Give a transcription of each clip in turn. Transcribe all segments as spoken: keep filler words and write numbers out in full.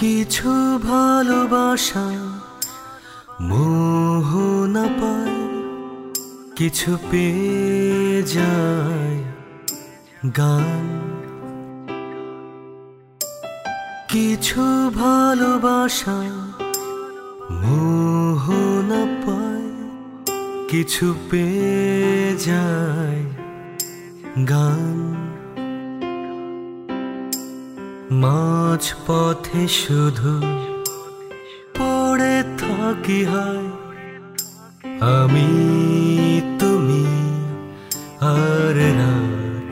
কিছু ভালোবাসা মোহ না পায়, কিছু পেয়ে যায় গান। কিছু ভালোবাসা মোহ না পায়, কিছু পেয়ে যায় গান। মাঝ পথে শুধু পড়ে থাকি হায়, আমি তুমি আর রাত,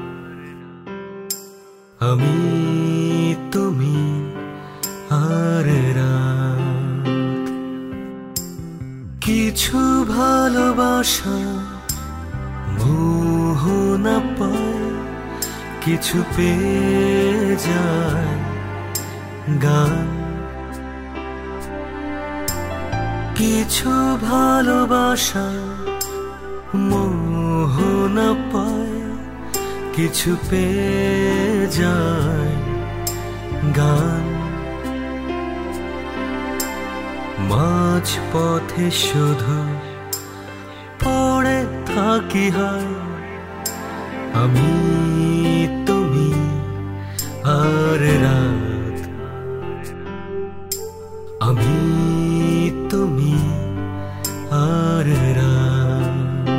আমি তুমি আর রাত। কিছু ভালোবাসা মোহ না পায়, কিছু পেয়ে যায় গান। কিছু ভালোবাসা মোহ না পায়, কিছু পেয়ে যায় গান। মাঝ পথে শুধু পড়ে থাকি হায়, আমি তুমি আর রাত, আমি তুমি আর রাত।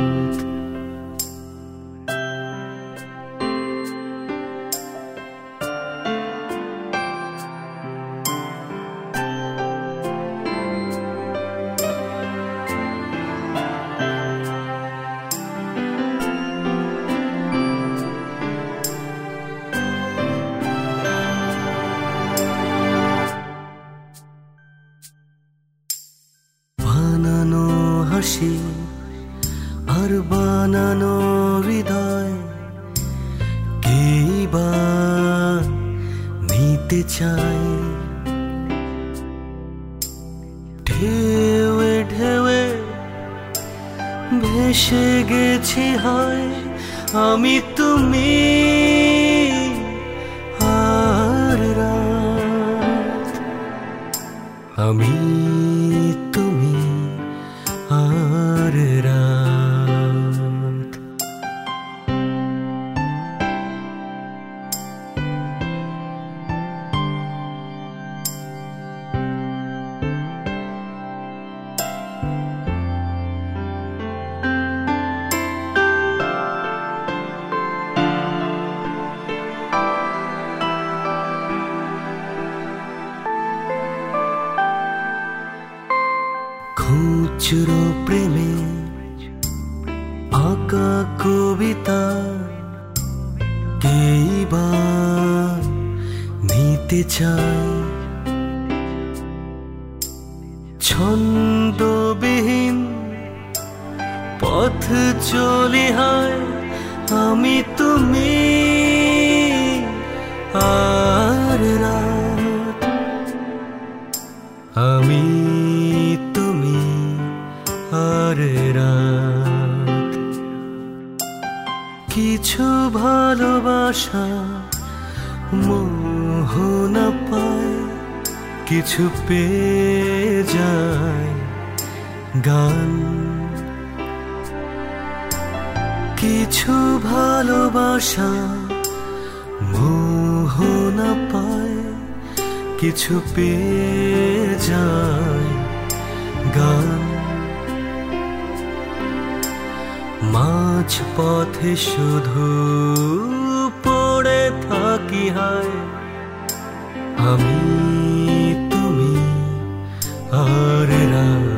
বানানো হাসি আর বানানো হৃদয়, কেই বা নিতে চায়। ঢেউে ঢেউে ভেসে গেছি হায়, আমি তুমি আর রাত, আমি তুমি আর রাত। খুচরো প্রেমে আঁকা কবিতা, কেই বা নিতে চায়। ছন্দবিহীন পথ চলি হায়, আমি তুমি আর রাত, আমি তুমি আর রাত। কিছু ভালোবাসা মোহ না পায়, কিছু পেয়ে যায় গান। কিছু ভালোবাসা মোহ না পায়, কিছু পেয়ে যায় গান। মাঝ পথে শুধু পড়ে থাকি হায়, আমি তুমি আর রাত।